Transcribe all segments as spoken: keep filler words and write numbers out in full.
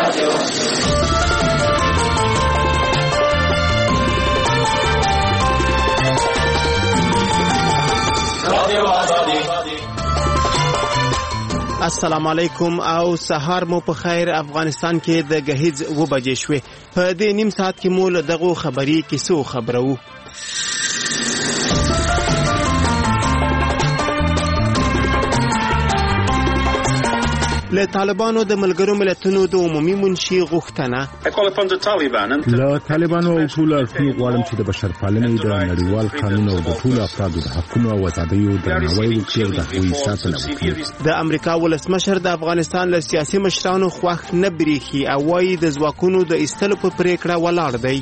السلام علیکم او سهار مو په خیر. افغانستان کې د غهیز و بجې شوې. په دې نیم ساعت کې مو دغه خبري کیسو خبرو. له طالبانو د ملګرو ملتونو د عمومي منشي غوښتنه له طالبانو او ټول اړخونو غواړم چې د بشرپالنې د نړیوال قانون او د ټول افرادو د حقونو او ازادیو درناوی وکړي او د هغوی ساتنه وکړي. د امریکا ولسمشر د افغانستان له سیاسي مشرانو خوښ نه بریښي او وايي د ځواکونو د ایستلو په پریکړه ولاړ دی.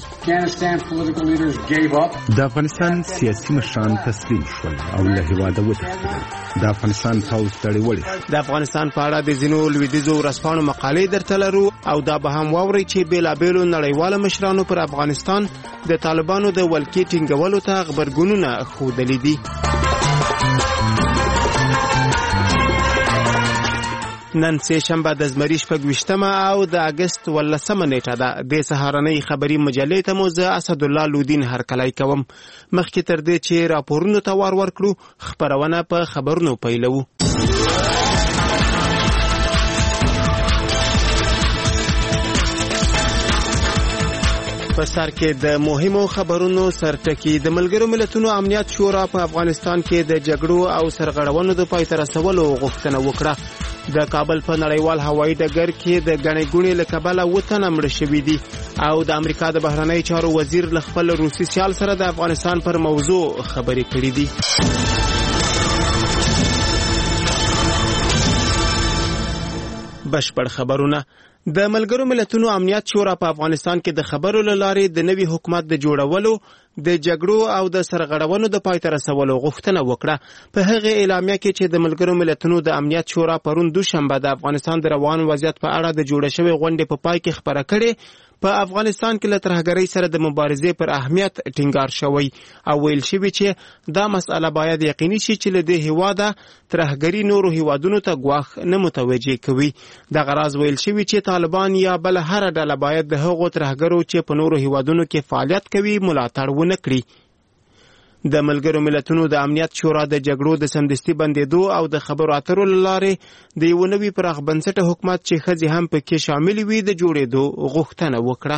د افغانستان سیاسي مشران تسلیم شول او له هیواده وتښتېدل. د افغانستان پوځ تړي. د افغانستان په اړه د ځینو لویدیځو ورځپاڼو مقالې درته لرو او دا به هم واورئ چې بېلابېلو نړیوالو مشرانو پر افغانستان د طالبانو د ولکې ټینګولو ته غبرګونونه ښودلي دي. نن سه شنبه د زمری شپږویشتمه او د اگست ولسمه نیټه ده. د سهارنۍ خبري مجلې ته مو زه اسدالله لودین هرکلی کوم. مخکې تر دې چې راپورونو ته وار ورکړو خبرونه په خبرونو پیلوو. په سر کې د مهمو خبرونو سرټکی. د ملګرو ملتونو امنیت شورا په افغانستان کې د جګړو او سرغړونو د پای ته رسولو غوښتنه وکړه. د کابل په نړیوال هوایي ډګر کې د غنې ګونې له کبله وطن مړ شوي دي او د امریکا د بهرنی چارو وزیر له خپل روسي سیال سره د افغانستان پر موضوع خبرې کړې دي. بشپړ خبرونه. د ملګرو ملتونو امنیت شورا په افغانستان کې د خبرو له لارې د نوي حکومت د جوړولو د جګړو او د سرغړونو د پای ته رسولو غوښتنه وکړه. په هغه اعلامیه کې چې د ملګرو ملتونو د امنیت شورا پرون دوشنبه د افغانستان د روان وضعیت په اړه د جوړ شوی غونډې په پای کې خبره کړې، په افغانستان کې له ترهګرۍ سره د مبارزې پر اهمیت ټینګار شوی او ویل شوی چې دا مسأله باید یقیني شي چې له دې هیواده ترهګري نورو هیوادونو ته ګواښ نه متوجه کوي. دغه راز ویل شوی چې طالبان یا بل هر ډله باید د هغو ترهګرو چې په نورو هیوادونو کې فعالیت کوي ملاتړ ونه کړي. د ملګرو ملتونو د امنیت شورا د جګړو د سمدستي بندېدو او د خبرو اترو له لارې د یو نوي پراخ بنسټه حکومت چې ښځې هم پکې شامل وي د جوړېدو غوښتنه وکړه.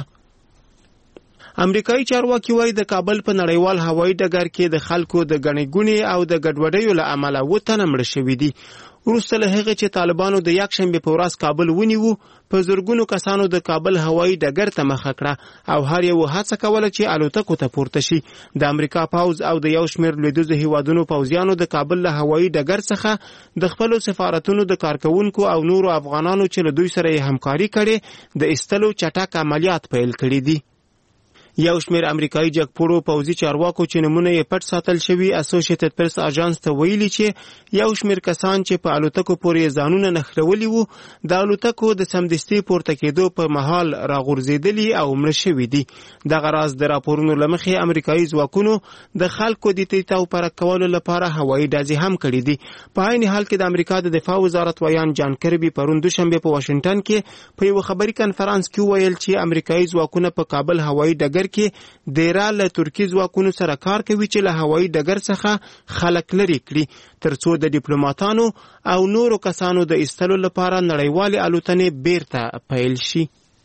امریکایي چارواکي وایي د کابل په نړیوال هوایي ډګر کې د خلکو د ګڼې ګوڼې او د ګډوډیو له امله اووه تنه مړه شوي دي. وروسته له هغې چې طالبانو د یکشنبې په ورځ کابل ونیو، په زرګونو کسانو د کابل هوایي ډګر ته مخه کړه او هر یو هڅه کوله چې الوتکو ته پورته شي. د امریکا پوځ او د یو شمېر لویدیځو هیوادونو پوځیانو د کابل له هوایي ډګر څخه د خپلو سفارتونو د کارکوونکو او نورو افغانانو چې له دوی سره یې همکاري کړې د ایستلو چټک عملیات پیل کړي دي. یو شمېر امریکایي جګپوړو پوځي چارواکو چې نومونه یې پټ ساتل شوي اسوسییټډ پریس اژانس ته ویلي چې یو شمېر کسان چې په الوتکو پورې ځانونه نښلولي وو د الوتکو د سمدستي پورته کېدو په مهال راغورځېدلي او مړه شوي دي. دغه راز د راپورونو له مخې امریکایي ځواکونو د خلکو د تیت او پرک کولو لپاره هوایي ډزې هم کړي دي. په عین حال کې د امریکا د دفاع وزارت ویان جان کربي پرون دوشنبه په واشنګټن کې په یو خبري کنفرانس کې ویل چې امریکایي ځواکونه په کابل هوایي ډګر کې دیره له ترکی ځواکونو سره کار کوي چې له هوایي ډګر څخه خلک لرې کړي ترڅو د ډیپلوماټانو او نورو کسانو د ایستلو لپاره نړیوالې الوتنې بیرته پیل شي.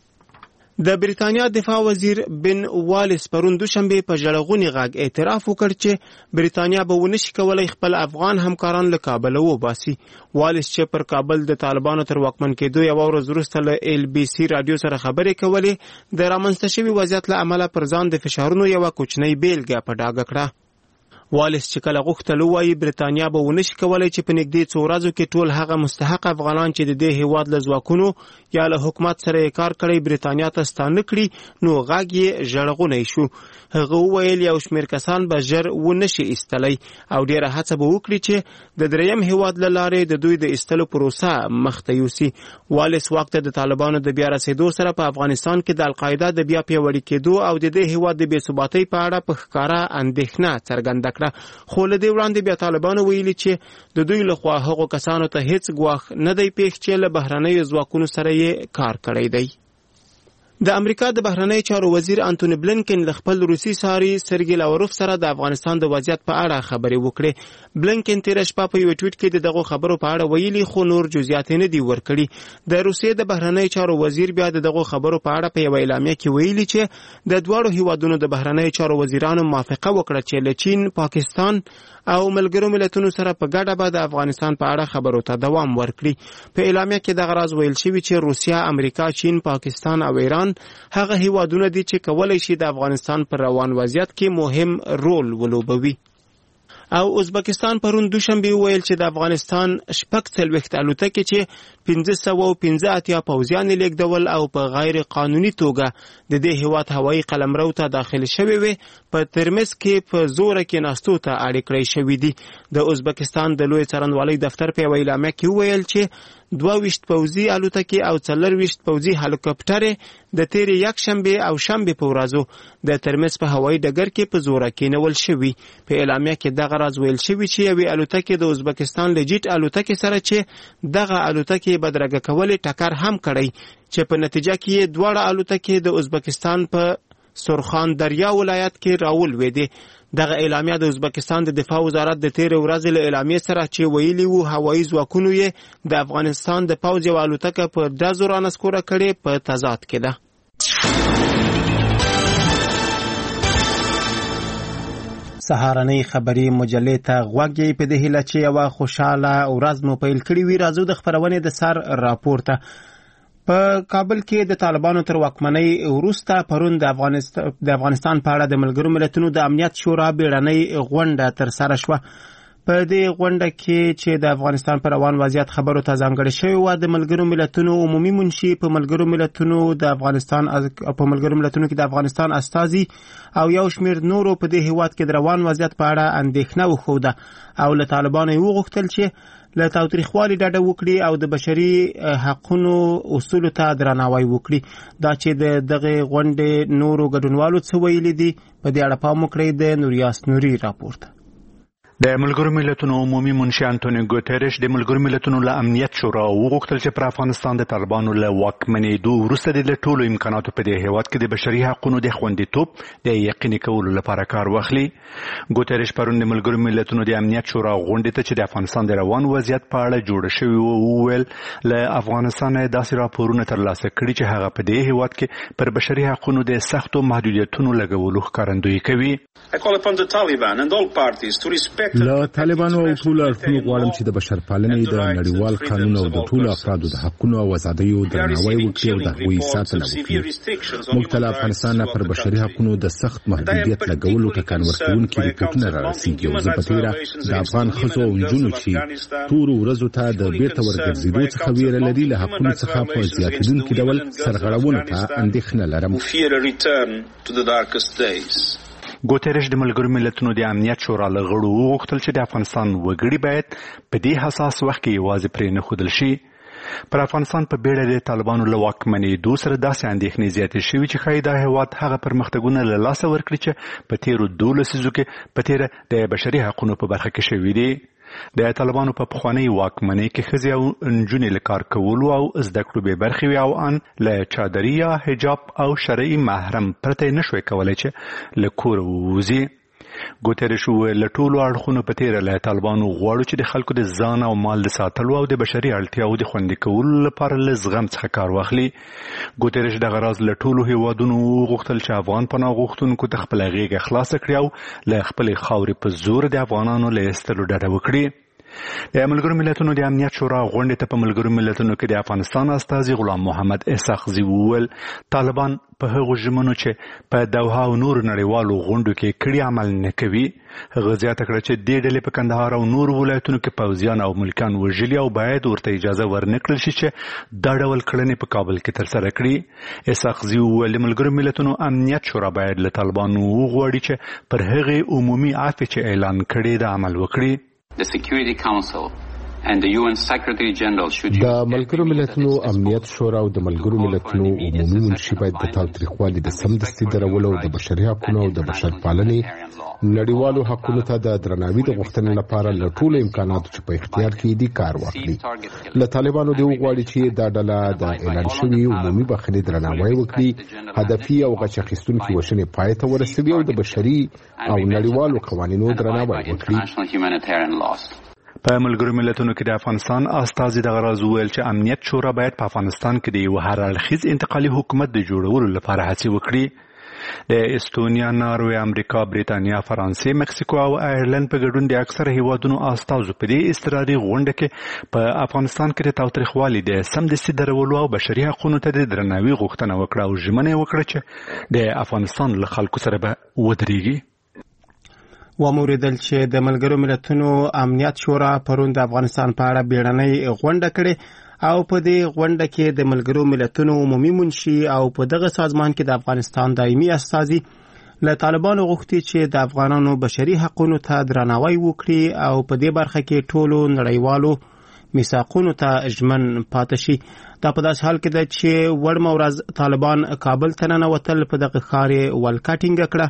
د بریتانیا دفاع وزیر بن والیس پرون دوشنبه په ژړغوني غږ اعتراف وکړ چې بریتانیا به ونشي کولای خپل افغان همکاران له کابل وباسي. والیس چې پر کابل د طالبانو تر واکمن کېدو یو ورځ وروسته له ال بي سي رادیو سره خبرې کولې د رامنځته شوي وضعیت له امله پر ځان د فشارونو یوه کوچنۍ بیلګه په ډاګه کړه. والیس چې کله غوښتل وایي بریتانیا به ونشي کولای چې په نږدې څو ورځو کې ټول هغه مستحق افغانان چې د دې هیواد له ځواکونو یا له حکومت سره یې کار کړی بریتانیا ته ستانه کړي، نو غږ یې ژړغونی شو. هغه وویل یو شمېر کسان به ژر ونشي ایستلی او ډېره هڅه به وکړي چې د دریم هیواد له لارې د دوی د ایستلو پروسه مخته یوسي. والیس واک ته د طالبانو د بیا رسېدو سره په افغانستان کې د القاعده د بیا پیاوړي کېدو او د دې هیواد د بې ثباتۍ په اړه په ښکاره اندېښنه څرګنده کړه. خو له دې وړاندې بیا طالبانو ویلي چې د دوی لخوا هغو کسانو ته هیڅ ګواښ نه دی پېښ چې له بهرنیو ځواکونو سره یې کار کړی دی. د امریکا د بهرنی چارو وزیر انټونی بلینکن له خپل روسي ساري سرګي لاوروف سره د افغانستان د وضعیت په اړه خبرې وکړې. بلینکن تیر شپه په یو ټویټ کې د دغه خبرو په اړه ویلي خو نور جزئیات نه دي ورکړي. د روسیې د بهرنی چارو وزیر بیا د دغه خبرو په اړه په یو اعلامیه کې ویلي چې د دوه هیوادونو د بهرنی چارو وزیرانو موافقه وکړه چې له چین، پاکستان او ملګرو ملتونو سره په ګډه به د افغانستان په اړه خبرو ته دوام ورکړي. په اعلامیه کې دغه راز ویل شوی چې روسیا، امریکا، چین، پاکستان او ایران هغه هیوادونه دي چې کولای شي د افغانستان پر روان وضعیت کې مهم رول ولوبوي. او ازبکستان پرون دوشنبه ویل چې د افغانستان شپږ څلوېښت الوتکې چې پنځه سوه او پنځه اتیا پوځیان لیږدول او په غیر قانوني توګه د دې هیواد هوایي قلمرو ته داخل شوي وي په ترمز کې په زوره کې ناستو ته اړ کړی شوي دي. د ازبکستان د لوی څارنوالۍ دفتر په یوه اعلامیه کې وویل چې دوه ویشت پوځي الوتکې او څلور ویشت پوځي هلیکوپټرې د تیرې یکشنبې او شنبې په ورځو د ترمز په هوایي ډګر کې په زوره کېنول شوي. په اعلامیه کې دغه راز ویل شوي چې یوې الوتکې د ازبکستان له جیټ الوتکې سره چې دغه الوتکې بدرګه کولې ټکر هم کړی چې په نتیجه کې دواړه الوتکې د ازبکستان په سرخان دریا ولایت کې راولوېدې. دغه اعلامیه د ازبکستان د دفاع وزارت د تیر ورځې له اعلامیې سره چې ویلي وو هوایي ځواکونو یې د افغانستان د پوځ یوه الوتکه په ډزو رانسکوره کړې په تضاد کې ده. سهارنۍ خبري مجلې ته غوږ یې په دې هیله چې یوه خوشحاله ورځ مو پیل کړې وي. راځو د خپرونې د سر راپورته. په کابل کې د طالبانو تر واکمنۍ وروسته پرون د افغانستان د افغانستان په اړه د ملګرو ملتونو د امنیت شورا بیړنۍ غونډه ترسره شوه. په دې غونډه کې چې د افغانستان پر روان وضعیت خبرو ته ځانګړې شوې وه، د ملګرو ملتونو عمومي منشي په ملګرو ملتونو د افغانستان په ملګرو ملتونو کې د افغانستان استازي او یو شمېر نورو په دې هیواد کې د روان وضعیت په اړه اندېښنه وښوده او له طالبانو یې وغوښتل چې له تاوتریخوالي ډډه وکړي او د بشري حقونو اصولو ته درناوی وکړي. دا چې د دغه غونډې نورو ګډونوالو څه ویلي دي په دې اړه پام وکړئ د نوریاس نوري راپورته. د ملګرو ملتونو عمومي منشي انټونی ګوتریش د ملګرو ملتونو له امنیت شورا وغوښتل چې پر افغانستان د طالبانو له واکمنېدو وروسته د ټولو امکاناتو په دې هیواد کې د بشري حقونو د خوندیتوب د یقیني کولو لپاره کار واخلي. ګوتریش پرون د ملګرو ملتونو د امنیت شورا غونډې ته چې د افغانستان د روان وضعیت په اړه جوړ شوی وویل له افغانستان داسې راپورونه ترلاسه کړي چې هغه په دې هیواد کې پر بشري حقونو د سختو محدودیتونو لګولو ښکارندویي کوي. له طالبانو او ټولو اړخونو غواړم چې د بشرپالنې د نړیوال قانون او د ټولو افرادو د حقونو او ازادیو درناوی وکړي او د هغوی ساتنه وکړي. موږ ته له افغانستان نه پر بشري حقونو د سخت محدودیت لګولو ټکان ورکوونکي رپورټونه رارسېږي او زه په تېره د افغان ښځو او نجونو چې تورو ورځو ته د بېرته ورګرځېدو څخه ویره لري له حقونو څخه په زیاتېدونکي ډول سرغړونو ته اندېښنه لرم. ګوتریش د ملګرو ملتونو د امنیت شورا له غړو وغوښتل چې د افغانستان وګړي باید په دې حساس وخت کې یوازې پرې نه ښودل شي. پر افغانستان په بیړه د طالبانو له واکمنېدو سره داسې اندېښنې زیاتې شوي چې ښایي دا هېواد هغه پرمختګونه له لاسه ورکړي چې په تېرو دوو لسیزو کې په تېره د بشري حقونو په برخه کې شوي دي. د طالبانو په پخوانۍ واکمنۍ کې ښځې او نجونې له کار کولو او زده کړو بې برخې وې او ان له چادري یا حجاب او شرعي محرم پرته یې نشوی کولی چې له کوره ووځي. ګوتریش وویل له ټولو اړخونو په تېره له طالبانو غواړو چې د خلکو د ځان او مال د ساتلو او د بشري اړتیاو د خوندي کولو لپاره له زغم څخه کار واخلي. ګوتریش دغه راز له ټولو هیوادونو وغوښتل چې افغان پناه غوښتونکو ته خپله غېږه خلاصه کړي او له خپلې خاورې په زور د افغانانو له ایستلو ډډه وکړي. د ملګرو ملتونو د امنیت شورا غونډې ته په ملګرو ملتونو کې د افغانستان استازي غلام محمد اسحاقزي وویل طالبان په هغو ژمنو چې په دوحه او نورو نړیوالو غونډو کې کړي عمل نه کوي. هغه زیاته کړه چې دې ډلې په کندهار او نورو ولایتونو کې پوځیان او ملکیان وژلي او باید ورته اجازه ورنکړل شي چې دا ډول کړنې په کابل کې ترسره کړي. اسحاقزي وویل د ملګرو ملتونو امنیت شورا باید له طالبانو وغواړي چې پر هغې عمومي عفوې چې اعلان کړي د عمل وکړي. The Security Council د ملګرو ملتونو امنیت شورا او د ملګرو ملتونو عمومي منشي باید د تاوتریخوالي د سمدستي درولو او د بشري حقوقو او د بشرپالنې نړیوالو حقوقو ته د درناوي د غوښتنې لپاره له ټولو امکاناتو چې په اختیار کې دي کار واخلي. له طالبانو دی وغواړي چې دا ډله د اعلان شوي عمومي بخښنې درناوی وکړي، هدفي او غچ اخیستونکي وژنې پای ته ورسوي او د بشري او نړیوالو قوانینو درناوی وکړي. په ملګرو ملتونو کې د افغانستان استازي د غرض ویل چې امنیت شورا باید په افغانستان کې د یو هر اړخیز انتقالي حکومت د جوړولو لپاره هڅې وکړي. د استونیا، ناروې، امریکا، بریتانیا، فرانسې، مکسیکو او آیرلند په ګډون د اکثره هیوادونو استازو په دې اضطراري غونډه کې په افغانستان کې د تاوتریخوالي د سمدستي درولو او بشري حقوقو ته د درناوي غوښتنه وکړه او ژمنه وکړه چې د افغانستان له خلکو سره به ودرېږي. وموریدل چې د ملګرو ملتونو امنیت شورا پرون د افغانستان په اړه بیړنۍ غونډه کړې او په دې غونډه کې د ملګرو ملتونو عمومي منشي او په دغه سازمان کې د افغانستان دایمي استازي له طالبانو غوښتي چې د افغانانو بشري حقوقو ته درناوی وکړي او په دې برخه کې ټولو نړیوالو میثاقونو ته ژمن پاتې شي. دا په داسې حال کې ده چې وړمه ورځ طالبان کابل ته ننوتل، په دغه ښار یې ولکه ټینګه کړه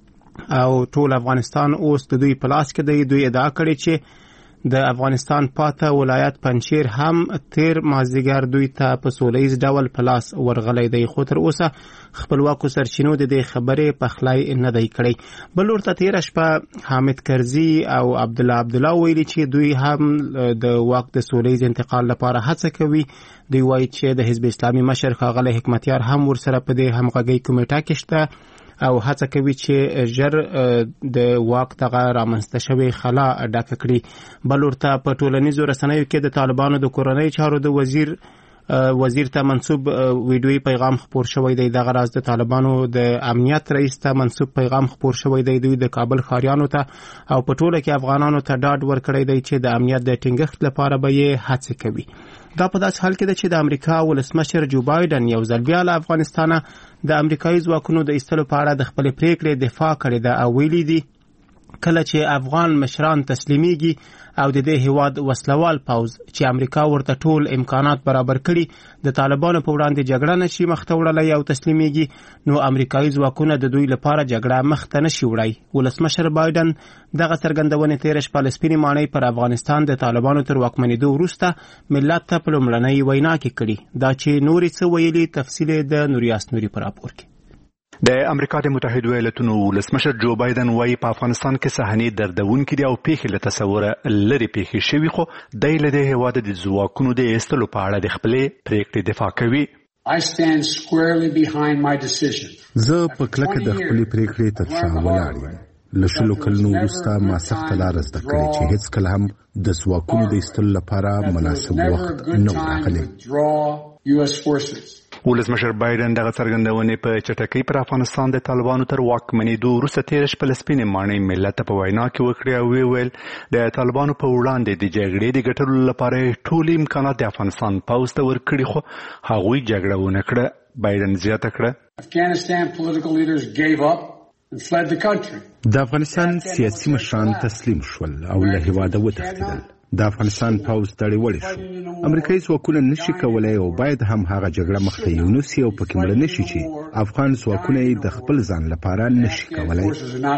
او ټول افغانستان اوس د دوی په لاس کې دی. دوی ادعا کړې چې د افغانستان پاته ولایت پنجشیر هم تیر مازدیګر دوی ته په سولیز ډول په لاس ورغلی دی، خو تر اوسه خپلواکو سرچینو د دې خبرې پخلی نه دی کړی. بل ورته تیره شپه حامد کرزي او عبدالله عبدالله ویلي چې دوی هم د واک د سولیز انتقال لپاره هڅه کوي. دوی وایي چې د حزب اسلامي مشر ښاغلی حکمتیار هم ورسره په دې همغږۍ کمیټه کې شته او هڅه کوي چې ژر د واک دغه رامنځته شوی خلا ډکه کړي. بل ورته په ټولنیزو رسنیو کې د طالبانو د کورنۍ چارو د وزیر وزیر ته منسوب ویډیویي پیغام خپور شوی دی. دغه راز د طالبانو د امنیت رئیس ته منسوب پیغام خپور شوی دی. دوی د کابل ښاریانو ته او په ټوله کې افغانانو ته ډاډ ورکړی دی چې د امنیت د ټینګښت لپاره به یې هڅې کوي. دا په داسې حال کې ده چې د امریکا ولسمشر جو بایدن یو ځل بیا له افغانستانه د امریکایي ځواکونو د ایستلو په اړه د خپلې پریکړې دفاع کړې ده او ویلي دي کله چې افغان مشران تسلیمیږي او د دې هیواد وسلوال پوځ چې امریکا ورته ټول امکانات برابر کړي د طالبانو په وړاندې جګړه نشي مخته وړلی او تسلیمیږي، نو امریکایي ځواکونه د دوی لپاره جګړه مخته نشي وړی. ولسمشر بایدن دغه څرګندونې تېره شپه له سپینې ماڼۍ پر افغانستان د طالبانو تر واکمنېدو وروسته ملت ته په لومړنۍ وینا کې کړي. دا چې نورې څه ویلي تفصیل د نوریاس نوري په راپور کې. د امریکا د متحده ایالاتونو ولسمشر جو بایدن وايي په افغانستان کې صحنې دردونکې دي او پیښې له تصوره لرې پیښې شوي، خو دی له دې هېواد د ځواکونو د ایستلو په اړه د خپلې پریکړې دفاع کوي. زه په کلکه د خپلې پریکړې تر شا ولاړ یم. له شلو کلونو وروسته ما سخته لاره زده کړې چې هېڅکله هم د ځواکونو د ایستلو لپاره مناسب وخت نه و راغلی. ولسمشر بایدن دغه څرګندونې په چټکۍ پر افغانستان د طالبانو تر واکمنېدو وروسته تېره شپه له سپینې ماڼۍ ملت ته په وینا کې وکړې او ویل د طالبانو په وړاندې د جګړې د ګټلو لپاره ټول امکانات د افغانستان پوځ ته ورکړي، خو هغوی جګړه ونه کړه. بایدن زیاته کړه د افغانستان سیاسي مشران تسلیم شول او له هېواده وتښتېدل. د افغانستان پوځ دړې وړې شو. امریکایي ځواکونه نشي کولای او باید هم هغه جګړه مخته یونسي او پکې مړه نشي چې افغان ځواکونه یې د خپل ځان لپاره نشي کولای.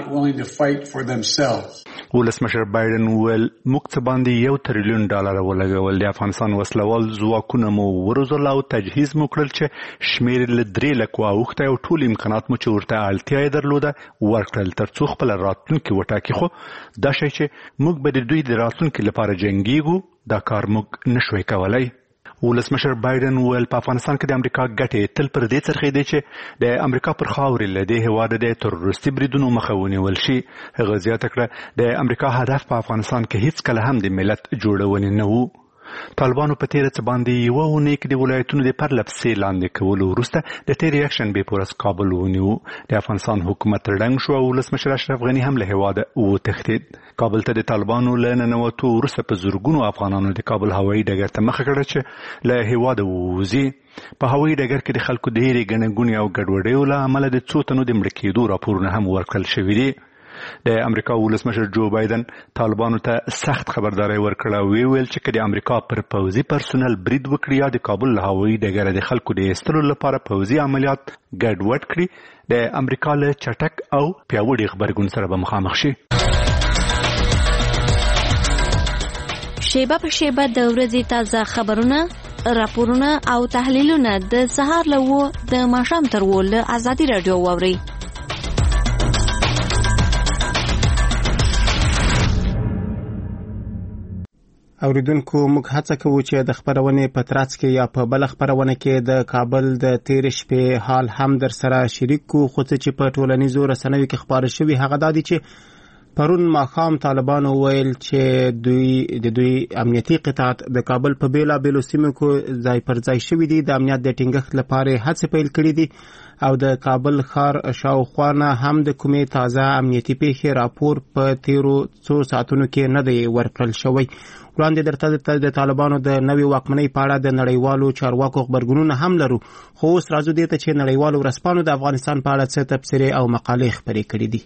ولسمشر بایدن وویل موږ څه باندې یو تریلیون ډالر ولګول، د افغانستان وسلوال ځواکونه مو وروزل او تجهیز مو کړل چې شمېر له درې لکو اوښتی او ټول امکانات مو چې ورته اړتیا یې درلوده ورکړل تر څو خپله راتلونکې وټاکي، خو دا شی چې موږ به د دوی د راتلونکې لپاره جنګیږو دا کار موږ نشوی کولای. ولسمشر بایدن وویل په افغانستان کې د امریکا ګټې تل پر دې څرخېدې چې د امریکا پر خاورې له دې هېواده د تروریستي بریدونو مخه ونیول شي. هغه زیاته کړه د امریکا هدف په افغانستان کې هیڅکله هم د ملت جوړونې نه و. طالبانو په تیره څه باندې یوه اونۍ کې د ولایتونو د پرله پسې لاندې کولو وروسته د تیر یکشن بې پورس کابل ونیو. د افغانستان حکومت ړنګ شو او ولسمشر اشرف غني هم له هېواده وتښتېد. کابل ته د طالبانو له ننوتو وروسته په زرګونو افغانانو د کابل هوایي ډګر ته مخه کړه چې له هېواده ووځي. په هوایي ډګر کې د خلکو ډېرې ګڼه ګوڼې او ګډوډیو له امله د څو تنو د مړه کېدو راپورونه هم ورکړل شوي دي. د امریکا ولسمشر جو بایدن طالبانو ته سخت خبرداري ورکړه او ویل چې کله امریکا پر پوځي پرسونل برید وکړي یا د کابل له هوایي ډګره د خلکو د ایستلو لپاره پوځي عملیات ګډوډ کړي د امریکا له چټک او پیاوړي غبرګون سره به مخامخ شي. شیبه په شیبه د ورځې تازه خبرونه، راپورونه او تحلیلونه د سهار له وو د ماښام تر وو له ازادي راډیو واورئ. اوریدونکو موږ هڅه کوو چې د خبرونې په ترڅ کې یا په بل خبرونه کې د کابل د تیر شپې حال هم در سره شریک کو، خو چې په ټولنیزو رسنیو کې خبره شوی هغه دا دی چې پرون ماښام طالبانو ویل چې دوی د دوی امنیتي قطاعت د کابل په بیلا بیلو سیمو کې ځای پر ځای شوی دي، د امنیت د ټینګښت لپاره هڅې پیل کړې دي او د کابل ښار شاوخوا نه هم د کومې تازه امنیتي پیښې راپور په تیرو څو ساعتونو کې نه دی ورکړل شوی. وړاندې درته د طالبانو د نوې واکمنۍ په اړه د نړیوالو چارواکو خبرګونونه هم لرو، خو اوس راځو دې ته چې نړیوالو ورځپاڼو د افغانستان په اړه څه تبصرې او مقالې خپرې کړې دي.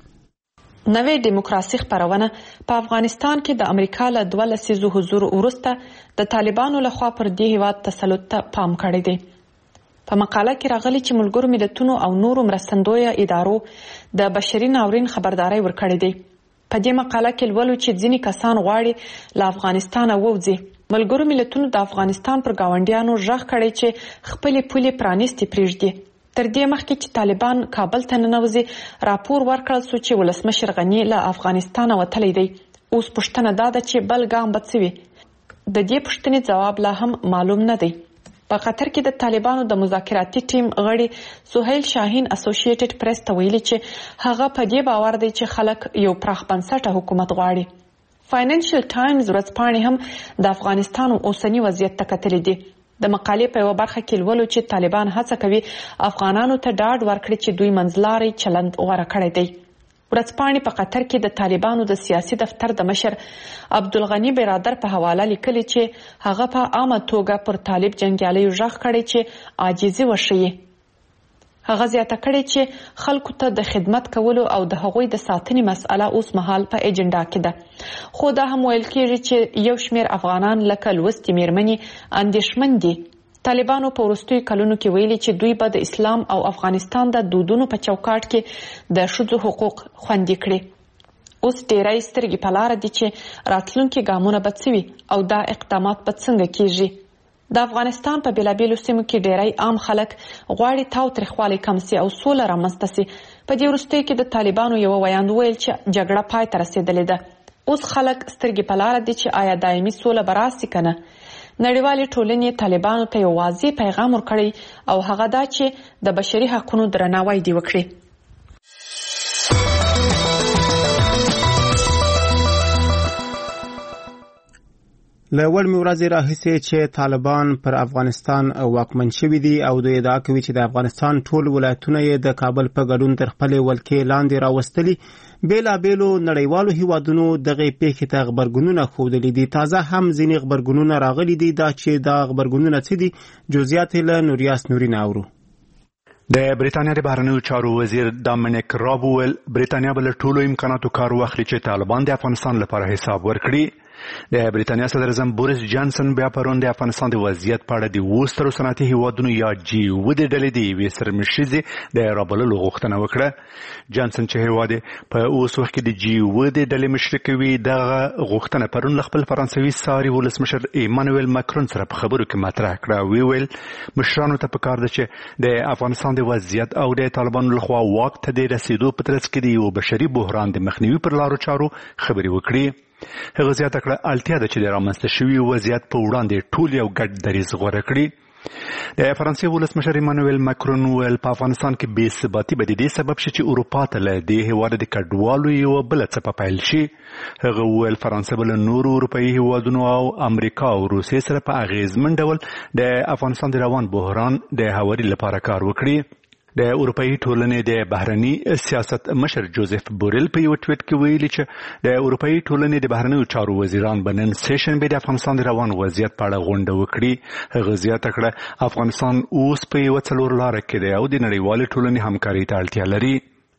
نوې دیموکراسي خبرونه په افغانستان کې د امریکا له دوه لسیزو حضور وروسته د طالبانو لخوا پر دې هیواد تسلط ته پام کړی دی. په مقاله کې راغلي چې ملګرو ملتونو او نورو مرستندویه ادارو د بشري ناورین خبرداري ورکړې دی. په دې مقاله کې لولو چې ځینې کسان غواړي له افغانستان ووځي. ملګرو ملتونو د افغانستان پر گاونډیانو ژغ کړی چې خپل پولې پرانیستي پریږدي. تر دې مخکې چې طالبان کابل ته ننوځي، راپور ورکړل شو چې ولسمشر غنی له افغانستان وتلی دی. اوس پوښتنه دا ده چې بل ګام به څه وي؟ د دې پوښتنې جواب لا هم معلوم نه دی. په قطر کې د طالبانو د مذاکراتي ټیم غړي سهیل شاهین اسوسییټډ پریس ته ویلي چې هغه په دې باور دی چې خلک یو پراخ بنسټه حکومت غواړي. فاینانشل ټایمز ورځپاڼې هم د افغانستان اوسنی وضعیت ته کتلي دي. د مقالې په یو برخه کې لولو چې طالبان هڅه کوي افغانانو ته ډاډ ورکړي چې دوی منځلاري چلند غوره کړی دی. ورځپاڼې په قطر کې د طالبانو د سیاسي دفتر د مشر عبدالغنی برادر په حواله لیکلي چې هغه په عامه توګه پر طالب جنګیالیو ژغ کړی چې عاجزي وښیي. هغه زیاته کړې چې خلکو ته د خدمت کولو او د هغوی د ساتنې مسأله اوس مهال په ایجنډا کې ده. خو دا هم ویل کېږي چې یو شمېر افغانان لکه لوستې میرمنې اندېښمن دي. طالبانو په وروستیو کلونو کې ویلي چې دوی به د اسلام او افغانستان د دودونو په چوکاټ کې د ښځو حقوق خوندي کړي. اوس ډېری سترګې په لاره دي چې راتلونکي ګامونه به څه وي او دا اقدامات به څنګه کېږي. د افغانستان په بیلابیلو سیمو کې ډیری عام خلک غواړي تاوتریخوالی کم سي او سوله رامنځته سي. په دې وروستیو کې د طالبانو یو ویاند ویل چې جګړه پای ته رسېدلې ده. اوس خلک سترګې په لاره دي چې آیا دایمي سوله به راسي که نه. نړیوالې ټولنې طالبانو ته یو واضح پیغام ورکړی او هغه دا چې د بشري حقونو درناوی دې وکړي. له وړمې ورځې راهیسې چې طالبان پر افغانستان واکمن شوي دي او دوی ادعا کوي چې د افغانستان ټول ولایتونه یې د کابل په ګډون تر خپلې ولکې لاندې راوستلي، بېلابېلو نړیوالو هیوادونو دغې پیښې ته غبرګونونه ښودلي دي. تازه هم ځینې غبرګونونه راغلي دي. دا چې دا غبرګونونه څه دي، جزئیات یې له نوریاس نورین اورو. د بریتانیا د بهرنیو چارو وزیر ډامینیک راب وویل بریتانیا به له ټولو امکاناتو کار واخلي چې طالبان د افغانستان لپاره حساب ورکړي. د بریتانیا صدر اعظم بوریس جانسن بیا پرون د افغانستان د وضعیت په اړه د اوو سترو صنعتي هیوادونو یا جی اوه د ډلې د یوې سرمشریزې د رابللو غوښتنه وکړه. جانسن چې هیواد په اوس وخت کې د جی اوه د ډلې مشري کوي، دغه غوښتنه پرون له خپل فرانسوي ساري ولسمشر ایمانویل ماکرون سره په خبرو کې مطرح کړه. وی ویل مشرانو ته پکار ده چې د افغانستان د وضعیت او د طالبانو لخوا واک ته د رسیدو په ترڅ کې د یو بشري بحران د مخنیوي پر لارو چارو خبرې وکړي. هغه زیاته کړه اړتیا ده چې د رامنځته شوي وضعیت په وړاندې ټول یو ګډ دریځ غوره کړي. د فرانسې ولسمشر ایمانویل ماکرون ویل په افغانستان کې بې ثباتي به د دې سبب شي چې اروپا ته له دې هېواده د کډوالو یوه بله څپه پیل شي. هغه وویل فرانسه به له نورو اروپایي هېوادونو او امریکا او روسیې سره په اغیزمن ډول د افغانستان د روان بحران د هواري لپاره کار وکړي. د اروپایي ټولنې د بهرني سیاست مشر جوزف بوریل په یو ټویټ کې ویلي چې د اروپایي ټولنې د بهرنیو چارو وزیران به نن سه شنبې د افغانستان د روان وضعیت په اړه غونډه وکړي. هغه زیاته کړه افغانستان اوس په یوه څلور لاره کې دی او د نړیوالې ټولنې همکارۍ ته اړتیا لري.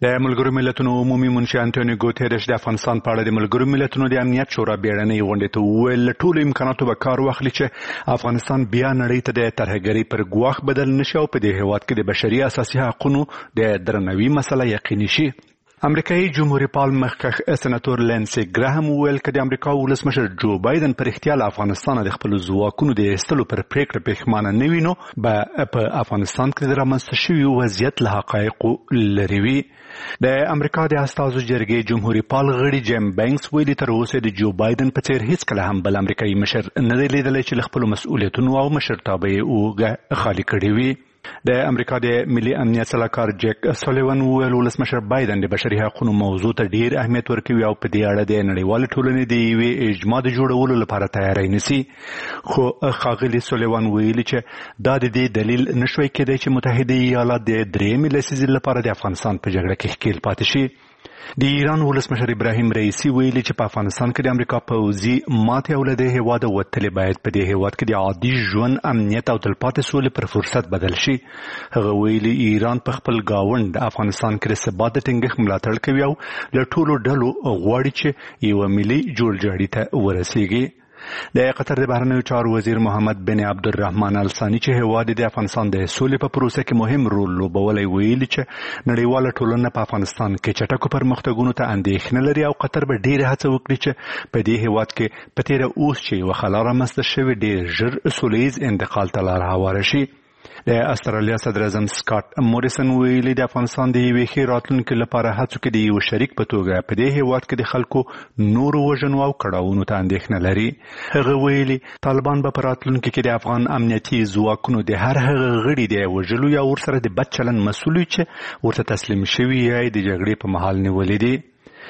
د ملګرو ملتونو عمومي منشي انټونیو ګوتيرش د افغانستان په اړه د ملګرو ملتونو د امنیت شورا بیړنۍ غونډې ته وویل ټول امکاناتو به کار واخلي چې افغانستان بیا نړۍ ته د ترهګرۍ پر ګواښ بدل نشي او په دې هیواد کې د بشري اساسي حقوقو د درناوي مسله یقیني شي. امریکایي جمهوریت پال مخکښ سناتور لینسي ګراهم وویل چې د امریکا ولسمشر جو بایدن پر اختیار افغانستان د خپل ځواکونو د ایستلو پر پریکړه پښیمانه نه وي نو به په افغانستان کې د رامنځته شوي وضعیت له حقایقو لرې وي. د امریکا د استازو جرګې جمهوریت پال غړي جیم بینکس ویلي تر اوسه د جو بایدن په څیر هیڅ کله هم بل امریکایي مشر نه دی لیدلی چې له خپلو مسؤلیتونو او مشرتابه یې اوږه خالي کړې وي. د امریکا د ملي امنیت سلاکار جیک سولیوان وویل ولسمشر بایدن د بشري حقوقو موضوع ته ډیر اهمیت ورکوي او په دې اړه د نړیوال ټولنې د یوې اجماع د جوړولو لپاره تیاری نیسي. خو ښاغلي سولیوان ویلي چې دا د دې دلیل نشوي کېدای چې متحده ایالات د درېیمې لسیزې لپاره د افغانستان په جګړه کې ښکیل پاتې شي. د ایران ولسمشر ابراهیم رئیسی ویلي چې په افغانستان کې د امریکا پوځي ماتې او له دې هیواده وتلې باید په دې هیواد کې د عادي ژوند امنیت او تلپاتې سولې پر فرصت بدل شي. هغه ویلي ایران په خپل ګاونډ افغانستان کې د ثبات د ټینګښت ملاتړ کوي او له ټولو ډلو غواړي چې یوه ملي جوړجاړي ته ورسیږي. د قطر د بهرنیو چارو وزیر محمد بن عبدالرحمن الثاني چې هیواد د افغانستان د سولې په پروسه کې مهم رول لوبولی ویلي چې نړیواله ټولنه په افغانستان کې چټکو پرمختګونو ته اندېښنه لري او قطر به ډېره هڅه وکړي چې په دې هیواد کې په تېره اوس چې یوه خلا رامنځته شوې ډېر ژر سولیز انتقال ته لاره هواره شي. د استرالیا صدر اعظم سکاټ موریسن ویلي د افغانستان د یوې ښې راتلونکي لپاره هڅو کې د یو شریک په توګه په دې هیواد کې د خلکو نورو وژنو او کړاوونو ته اندېښنه لري. هغه ویلي طالبان به په راتلونکي کې د افغان امنیتي ځواکونو د هر هغه غړي د وژلو یا ورسره د بد چلند مسؤل وي چې ورته تسلیم شوي یا د جګړې په مهال نیولي دي.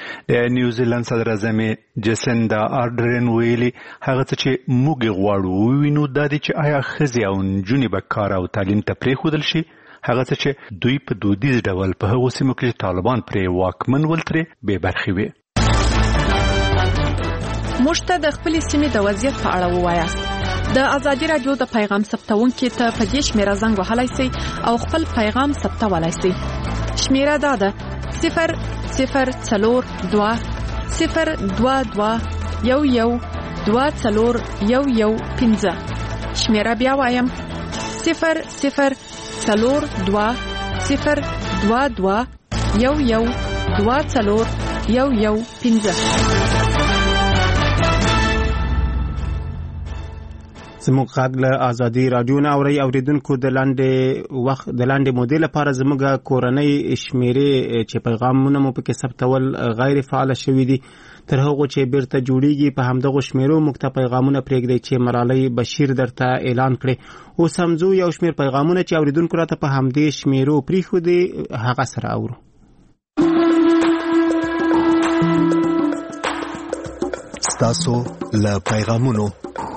د نیوزیلند صدر اعظم جسیندا آردرن ویلي هغه څه چې موږ غواړو ووینو دا دی چې آیا ښځې او نجونې به کار او تعلیم ته پرېښودل شي، هغه څه چې دوی په دودیز ډول په هغو سیمو کې چې طالبان پرې واکمن ول ترې بې برخې وي. موږ ته د خپلې سیمې د وضعیت په اړه ووایاست. د ازادي راډیو د پیغام ثبتونکي ته په دې شمیره زنګ وهلی سئ او خپل پیغام ثبتولی سئ. شمیره دا ده صفر صفر څلور دوه صفر دوه دوه یو یو دوه څلور یو یو پنځه. شمیره بیا وایم صفر صفر څلور دوه صفر دوه دوه یو یو دوه څلور یو یو پنځه. زموږ غږ له ازادي راډیو نه اوري اوریدونکو د لاندې وخت د لاندې مودې لپاره زموږ کورنۍ شمیرې چې پیغامونه مو پکې ثبتول غیر فعال شوي دي تر هغه چې بیرته جوړیږي په همدغه شمیرو موږ ته پیغامونه پرېږدئ چې مرالۍ بشیر درته اعلان کړي. اوس همزو یو شمیر پیغامونه چې اوریدونکو راته په همدې شمیرو پرېښودي هغه سره اورو. ستاسو له پیغامونو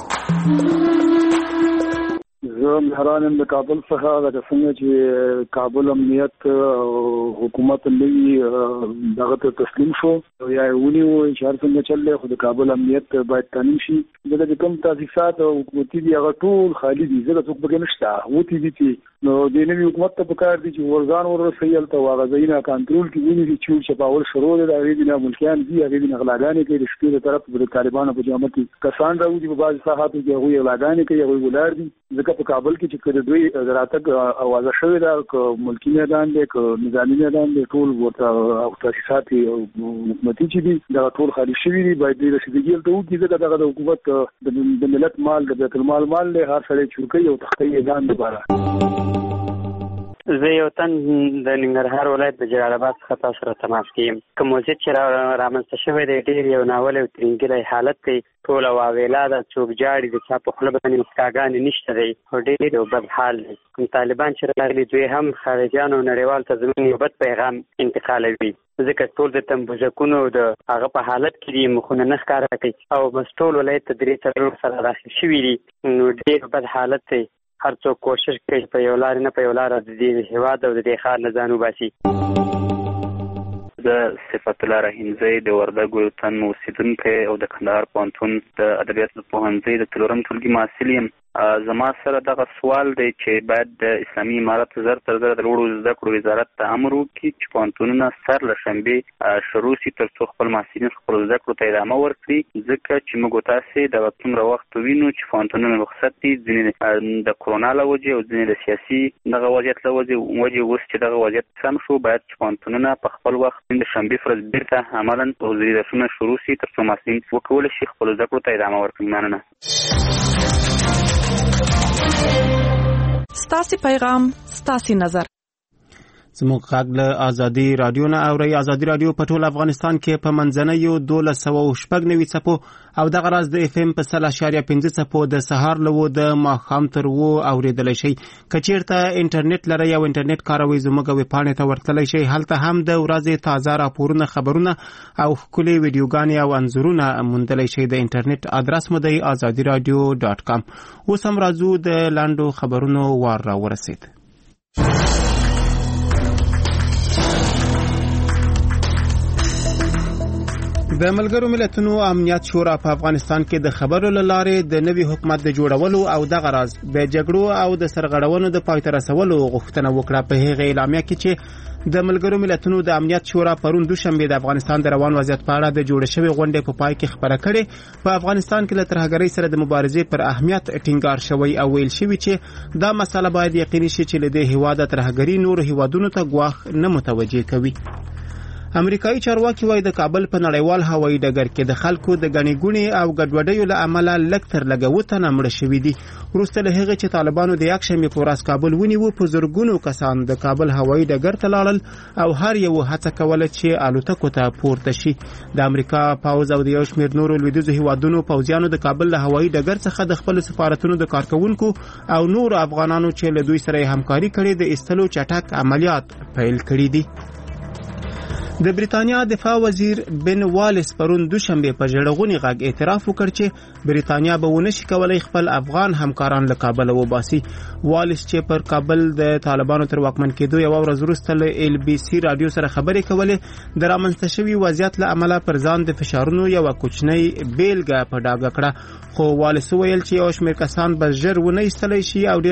زه مهران یم د کابل څخه. لکه څنګه چې کابل امنیت حکومت نوي دغه ته تسلیم شو یا یې ونیو چې هر څنګه چل دی، خو د کابل امنیت باید تامین شي. ځکه چې کوم تاسیسات او حکومتي دي هغه ټول خالي دي، ځکه څوک پکې نشته. وتې دي چې نو د نوي حکومت ته پکار دي چې ورځان ورسوي هلته هغه ځایونه کنټرول کړي، ونیسي چې چپاول شروع دی. د هغې نه ملکیان دي، هغې نه غلاګانې کوي. د شپې د طرف د طالبانو په جامه کې کسان راوځي په بعضې ساحاتو کې، هغوی غلاګانې کوي، هغوی ولاړ دي. ځکه په کابل کې چې که د دوی راتګ اوازه شوې ده، که ملکي میدان دی که نظامي میدان دی، ټول ورته تاسیسات حکومتي چې دي دغه ټول خالي شوي دي. باید دوی رسیدګي هلته وکړي، ځکه دغه د حکومت د ملت مال د بیت المال مال دی. هر سړی چورکوي او تختی یې ځان دپاره. زه یو تن د ننګرهار ولایت د جلال آباد څخه تاسو سره تماس کې یم. کوم وضعیت چې رامنځته شوی دی ډېر یو ناول او ترینګلی حالت دی. ټوله واویلا ده، څوک جاړي، د چا په خوله باندې مسکاګانې نشته دی او ډېر یو بد حال دی. کوم طالبان چې راغلي دوی هم خارجیانو نړیوال ته زموږ یو بد پیغام انتقالوي، ځکه ټول د تمبوزکونو د هغه په حالت کې دي، مخونه نه ښکاره کوي او بس ټول ولایت ته درې څلور سره داخل شوي دي. نو ډېر بد حالت دی. هر څوک کوشش کوي په یو لار نه په یو لار د دې هیواد او د دې ښار نه ځان وباسي. زه صفت الله رحیمزی د وردګو یو تن اوسېدونکی او د کندهار پوهنتون د ادبیاتو پوهنځي د څلورم ټولګي محصل یم. زما سره دغه سوال دی چې باید د اسلامي امارت زر تر زر د لوړو زده کړو وزارت ته امر وکړي چې پوهنتونونه سر له شنبې شروع شي تر څو خپل محصلین خپل زده کړو ته ادامه ورکړي، ځکه چې موږ تاسې د څومره وخت وینو چې پوهنتونونه رخصت دي، ځینې د کرونا له وجې او ځینې د سیاسي دغه وضعیت له وجې اوس چې دغه وضعیت سم شو باید چې پوهنتونونه په خپل وخت د شنبې پر ورځ بیرته عملاً حضوري درسونه شروع شي تر څو محصلین وکولی شي خپل زده کړو ته ادامه ورکړي. مننه. ستاسو پیغام ستاسو نظر. زموږ غږ له ازادي رادیو نه اوري. ازادي رادیو په ټول افغانستان کې په منځنیو دولس سوه شپږ نوي څپو او دغه راز د اف ام په سل اشاریه پنځه څپو د سهار له د ماښام تر اوو اورېدلی شئ. که چېرته انټرنیټ لرئ او انټرنیټ کاروئ زموږ ویبپاڼې ته ورتللی شئ. هلته هم د ورځې تازه راپورونه، خبرونه او ښکلې ویډیوګانې او انځورونه موندلی شئ. د انټرنیټ ادرس مو دی ازادي رادیو ډاټ کام. اوس هم راځو د لاندو خبرونو وار را ورسید. د ملګرو ملتونو امنیت شورا په افغانستان کې د خبرو له لارې د نوي حکومت د جوړولو او دغه راز د جګړو او د سرغړونو د پای ته رسولو غوښتنه وکړه. په هغه اعلامیه کې چې د ملګرو ملتونو د امنیت شورا پرون دوشنبه د افغانستان د روان وضعیت په اړه د جوړ شوی غونډې په پای کې خبره کړې، په افغانستان کې له ترهګرۍ سره د مبارزې پر اهمیت ټینګار شوی او ویل شوی چې دا مسله باید یقیني شي چې له دې هیواده ترهګري نور هیوادونو ته ګواښ نه متوجه کوي. امریکایي چارواکي وايي د کابل په نړیوال هوایي ډګر کې د خلکو د غني ګونی او ګډوډیو له امله لږ تر لږه اووه تنه مړه شوي دي. وروسته له هغې چې طالبانو د یکشنبې په ورځ کابل ونیو، په زرګونو کسان د کابل هوایي ډګر ته لاړل او هر یو هڅه کوله چې الوتکو ته پورته شي. د امریکا پوځ او د یو شمېر نورو لویدیځو هیوادونو پوځیانو د کابل له هوایي ډګر څخه د خپلو سفارتونو د کارکوونکو او نورو افغانانو چې له دوی سره همکاري کړې د ایستلو چټک عملیات پیل کړي دي. د بریتانیا دفاع وزیر بن والیس پرون دوشنبه په ژړغوني غږ اعتراف وکړ چې بریتانیا به ونشي کولای خپل افغان همکاران له کابل وباسي. والیس چې پر کابل د طالبانو تر واکمن کېدو یو ورځ وروسته له ال بي سي رادیو سره خبرې کولې، د رامنځته شوي وضعیت له امله پر ځان د فشارونو یو کوچنی بیلګه په ډاګه کړه. خو والیس ویل چې یو شمېر کسان به ژر ونه ایستلی شي او